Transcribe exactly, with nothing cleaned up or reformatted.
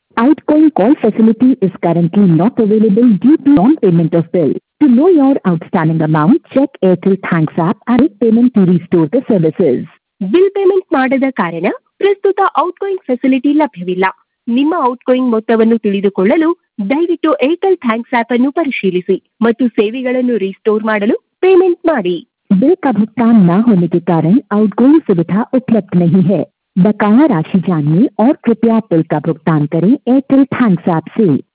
Outgoing call facility is currently not available due to non-payment of bill. To know your outstanding amount, check Airtel Thanks app and make payment to restore the services. Bill payment ಮಾಡದ ಕಾರಣ ಪ್ರಸ್ತುತ outgoing facility ಲಭ್ಯವಿಲ್ಲ. ನಿಮ್ಮ outgoing ಮೊತ್ತವನ್ನು ತಿಳಿದುಕೊಳ್ಳಲು ದಯವಿಟ್ಟು Airtel thanks app ಅನ್ನು ಪರಿಶೀಲಿಸಿ ಮತ್ತು ಸೇವೆಗಳನ್ನು ರಿಸ್ಟೋರ್ ಮಾಡಲು पेमेंट ಮಾಡಿ. बिल का भुगतान न होने के कारण आउटगोइंग सुविधा उपलब्ध नहीं है. बकाया राशि जानने और कृपया बिल का भुगतान करें एयरटेल थैंक्स ऐप से.